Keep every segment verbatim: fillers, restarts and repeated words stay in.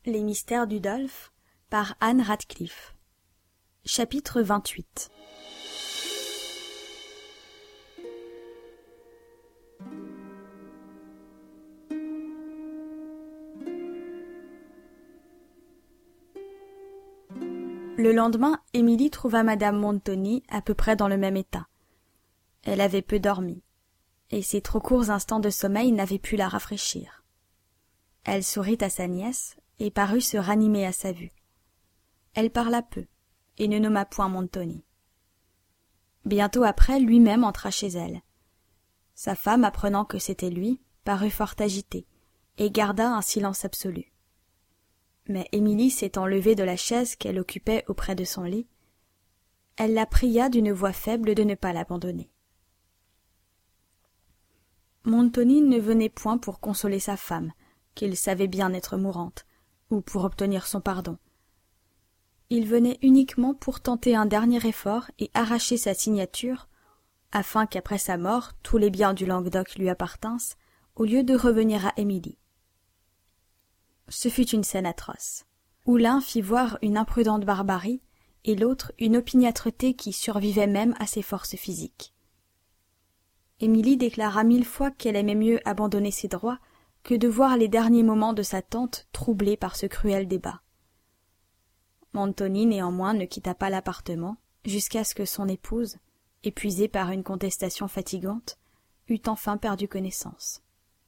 Les mystères d'Udolphe par Anne Radcliffe. Chapitre vingt-huit. Le lendemain, Émilie trouva madame Montoni à peu près dans le même état. Elle avait peu dormi, et ses trop courts instants de sommeil n'avaient pu la rafraîchir. Elle sourit à sa nièce et parut se ranimer à sa vue. Elle parla peu et ne nomma point Montoni. Bientôt après, lui-même entra chez elle. Sa femme, apprenant que c'était lui, parut fort agitée et garda un silence absolu. Mais Émilie s'étant levée de la chaise qu'elle occupait auprès de son lit, elle la pria d'une voix faible de ne pas l'abandonner. Montoni ne venait point pour consoler sa femme, qu'il savait bien être mourante, ou pour obtenir son pardon. Il venait uniquement pour tenter un dernier effort et arracher sa signature, afin qu'après sa mort tous les biens du Languedoc lui appartinssent, au lieu de revenir à Émilie. Ce fut une scène atroce, où l'un fit voir une imprudente barbarie, et l'autre une opiniâtreté qui survivait même à ses forces physiques. Émilie déclara mille fois qu'elle aimait mieux abandonner ses droits que de voir les derniers moments de sa tante troublés par ce cruel débat. Montoni, néanmoins, ne quitta pas l'appartement, jusqu'à ce que son épouse, épuisée par une contestation fatigante, eût enfin perdu connaissance.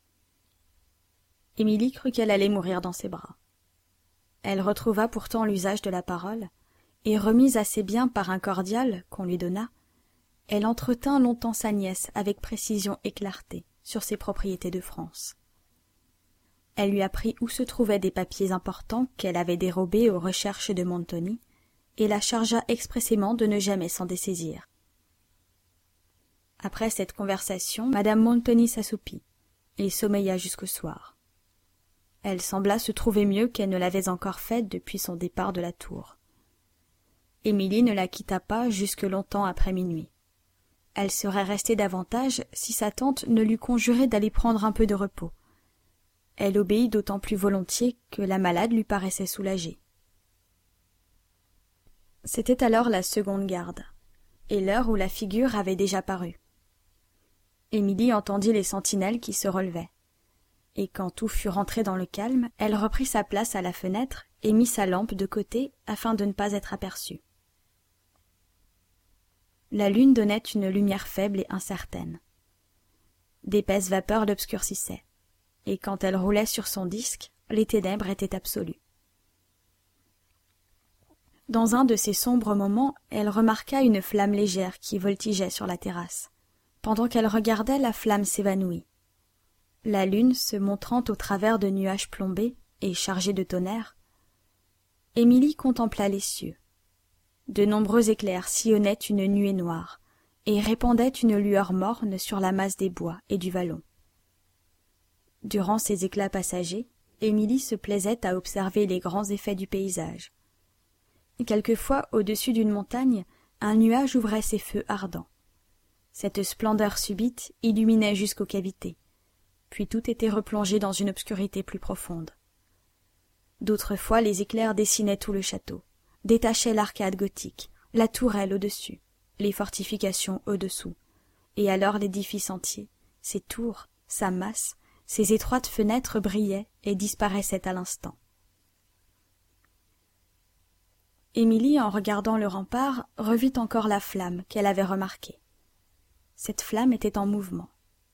Émilie crut qu'elle allait mourir dans ses bras. Elle retrouva pourtant l'usage de la parole, et remise assez bien par un cordial qu'on lui donna, elle entretint longtemps sa nièce avec précision et clarté sur ses propriétés de France. Elle lui apprit où se trouvaient des papiers importants qu'elle avait dérobés aux recherches de Montoni, et la chargea expressément de ne jamais s'en dessaisir. Après cette conversation, madame Montoni s'assoupit, et sommeilla jusqu'au soir. Elle sembla se trouver mieux qu'elle ne l'avait encore fait depuis son départ de la tour. Émilie ne la quitta pas jusque longtemps après minuit. Elle serait restée davantage si sa tante ne l'eût conjurée d'aller prendre un peu de repos. Elle obéit d'autant plus volontiers que la malade lui paraissait soulagée. C'était alors la seconde garde, et l'heure où la figure avait déjà paru. Émilie entendit les sentinelles qui se relevaient, et quand tout fut rentré dans le calme, elle reprit sa place à la fenêtre et mit sa lampe de côté afin de ne pas être aperçue. La lune donnait une lumière faible et incertaine. D'épaisses vapeurs l'obscurcissaient, et quand elle roulait sur son disque, les ténèbres étaient absolues. Dans un de ces sombres moments, elle remarqua une flamme légère qui voltigeait sur la terrasse. Pendant qu'elle regardait, la flamme s'évanouit. La lune, se montrant au travers de nuages plombés et chargés de tonnerre, Émilie contempla les cieux. De nombreux éclairs sillonnaient une nuée noire et répandaient une lueur morne sur la masse des bois et du vallon. Durant ces éclats passagers, Émilie se plaisait à observer les grands effets du paysage. Quelquefois, au-dessus d'une montagne, un nuage ouvrait ses feux ardents. Cette splendeur subite illuminait jusqu'aux cavités, puis tout était replongé dans une obscurité plus profonde. D'autres fois, les éclairs dessinaient tout le château, détachaient l'arcade gothique, la tourelle au-dessus, les fortifications au-dessous, et alors l'édifice entier, ses tours, sa masse, ses étroites fenêtres brillaient et disparaissaient à l'instant. Émilie, en regardant le rempart, revit encore la flamme qu'elle avait remarquée. Cette flamme était en mouvement.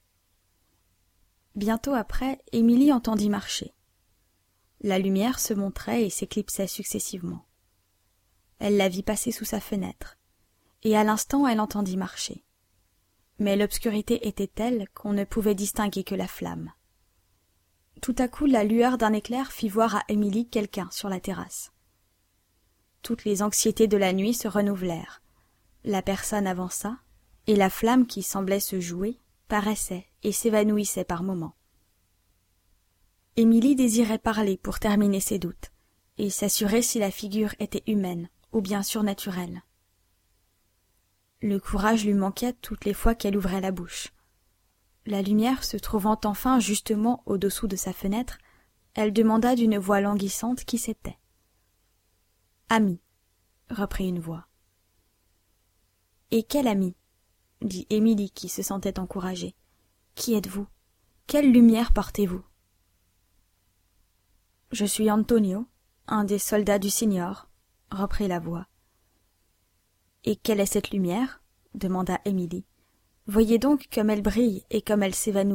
Bientôt après, Émilie entendit marcher. La lumière se montrait et s'éclipsait successivement. Elle la vit passer sous sa fenêtre, et à l'instant elle entendit marcher. Mais l'obscurité était telle qu'on ne pouvait distinguer que la flamme. Tout à coup, la lueur d'un éclair fit voir à Émilie quelqu'un sur la terrasse. Toutes les anxiétés de la nuit se renouvelèrent. La personne avança, et la flamme qui semblait se jouer paraissait et s'évanouissait par moments. Émilie désirait parler pour terminer ses doutes, et s'assurer si la figure était humaine ou bien surnaturelle. Le courage lui manquait toutes les fois qu'elle ouvrait la bouche. La lumière se trouvant enfin justement au-dessous de sa fenêtre, Elle demanda d'une voix languissante qui c'était. « Ami, » reprit une voix. « Et quel ami ?» dit Émilie qui se sentait encouragée. « Qui êtes-vous? Quelle lumière portez-vous ?» « Je suis Antonio, un des soldats du Signor, » reprit la voix. « Et quelle est cette lumière ?» demanda Émilie. « Voyez donc comme elle brille et comme elle s'évanouit. »«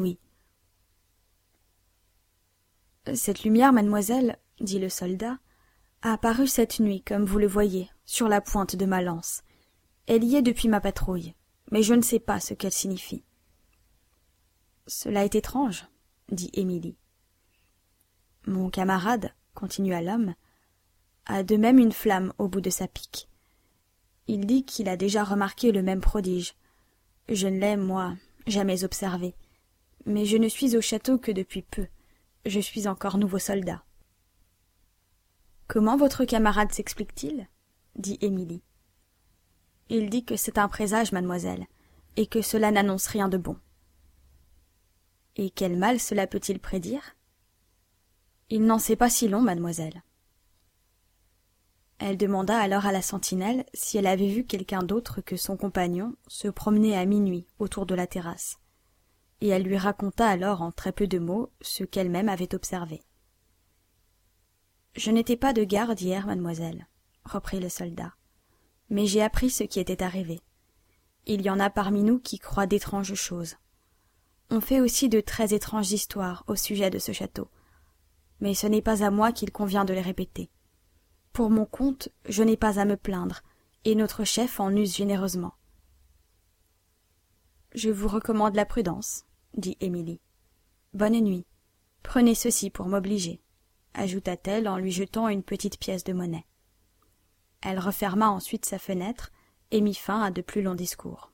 Cette lumière, mademoiselle, » dit le soldat, « a apparu cette nuit, comme vous le voyez, sur la pointe de ma lance. Elle y est depuis ma patrouille, mais je ne sais pas ce qu'elle signifie. »« Cela est étrange, » dit Émilie. « Mon camarade, » continua l'homme, « a de même une flamme au bout de sa pique. Il dit qu'il a déjà remarqué le même prodige. Je ne l'ai, moi, jamais observé. Mais je ne suis au château que depuis peu. Je suis encore nouveau soldat. »« Comment votre camarade s'explique-t-il » dit Émilie. « Il dit que c'est un présage, mademoiselle, et que cela n'annonce rien de bon. »« Et quel mal cela peut-il prédire ?»« Il n'en sait pas si long, mademoiselle. » Elle demanda alors à la sentinelle si elle avait vu quelqu'un d'autre que son compagnon se promener à minuit autour de la terrasse, et elle lui raconta alors en très peu de mots ce qu'elle-même avait observé. « Je n'étais pas de garde hier, mademoiselle, » reprit le soldat, « mais j'ai appris ce qui était arrivé. Il y en a parmi nous qui croient d'étranges choses. On fait aussi de très étranges histoires au sujet de ce château, mais ce n'est pas à moi qu'il convient de les répéter. Pour mon compte, je n'ai pas à me plaindre, et notre chef en use généreusement. »« Je vous recommande la prudence, » dit Émilie. « Bonne nuit. Prenez ceci pour m'obliger, » ajouta-t-elle en lui jetant une petite pièce de monnaie. Elle referma ensuite sa fenêtre et mit fin à de plus longs discours.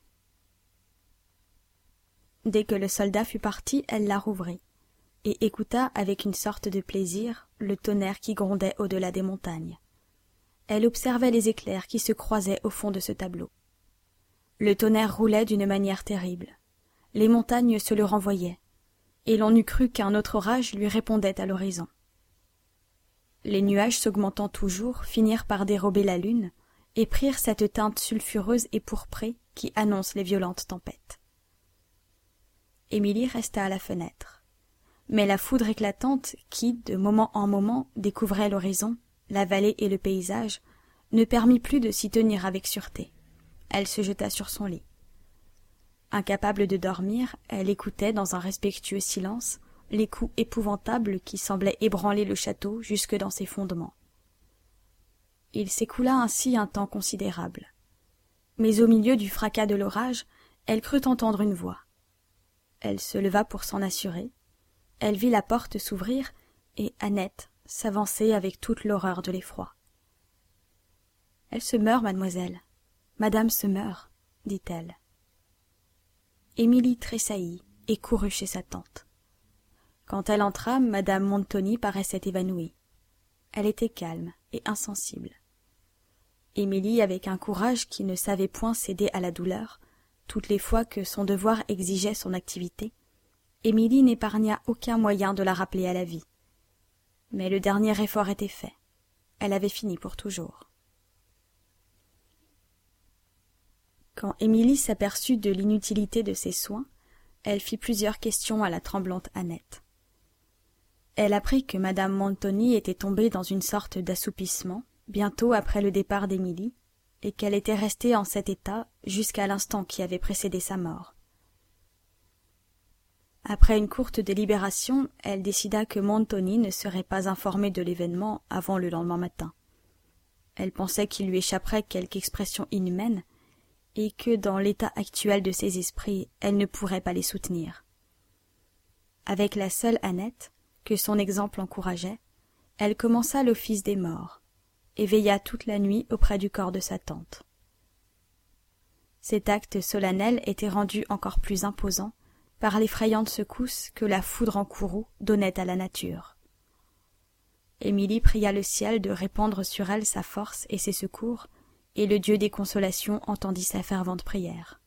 Dès que le soldat fut parti, elle la rouvrit, et écouta avec une sorte de plaisir le tonnerre qui grondait au-delà des montagnes. Elle observait les éclairs qui se croisaient au fond de ce tableau. Le tonnerre roulait d'une manière terrible. Les montagnes se le renvoyaient, et l'on eût cru qu'un autre orage lui répondait à l'horizon. Les nuages s'augmentant toujours finirent par dérober la lune et prirent cette teinte sulfureuse et pourprée qui annonce les violentes tempêtes. Émilie resta à la fenêtre, mais la foudre éclatante qui, de moment en moment, découvrait l'horizon, la vallée et le paysage, ne permit plus de s'y tenir avec sûreté. Elle se jeta sur son lit. Incapable de dormir, elle écoutait dans un respectueux silence les coups épouvantables qui semblaient ébranler le château jusque dans ses fondements. Il s'écoula ainsi un temps considérable. Mais au milieu du fracas de l'orage, elle crut entendre une voix. Elle se leva pour s'en assurer. Elle vit la porte s'ouvrir et Annette s'avancer avec toute l'horreur de l'effroi. « Elle se meurt, mademoiselle. Madame se meurt, » dit-elle. Émilie tressaillit et courut chez sa tante. Quand elle entra, madame Montoni paraissait évanouie. Elle était calme et insensible. Émilie, avec un courage qui ne savait point céder à la douleur, toutes les fois que son devoir exigeait son activité, Émilie n'épargna aucun moyen de la rappeler à la vie. Mais le dernier effort était fait. Elle avait fini pour toujours. Quand Émilie s'aperçut de l'inutilité de ses soins, elle fit plusieurs questions à la tremblante Annette. Elle apprit que madame Montoni était tombée dans une sorte d'assoupissement, bientôt après le départ d'Émilie, et qu'elle était restée en cet état jusqu'à l'instant qui avait précédé sa mort. Après une courte délibération, elle décida que Montoni ne serait pas informé de l'événement avant le lendemain matin. Elle pensait qu'il lui échapperait quelque expression inhumaine, et que dans l'état actuel de ses esprits, elle ne pourrait pas les soutenir. Avec la seule Annette, que son exemple encourageait, elle commença l'office des morts, et veilla toute la nuit auprès du corps de sa tante. Cet acte solennel était rendu encore plus imposant par l'effrayante secousse que la foudre en courroux donnait à la nature. Émilie pria le ciel de répandre sur elle sa force et ses secours, et le Dieu des consolations entendit sa fervente prière.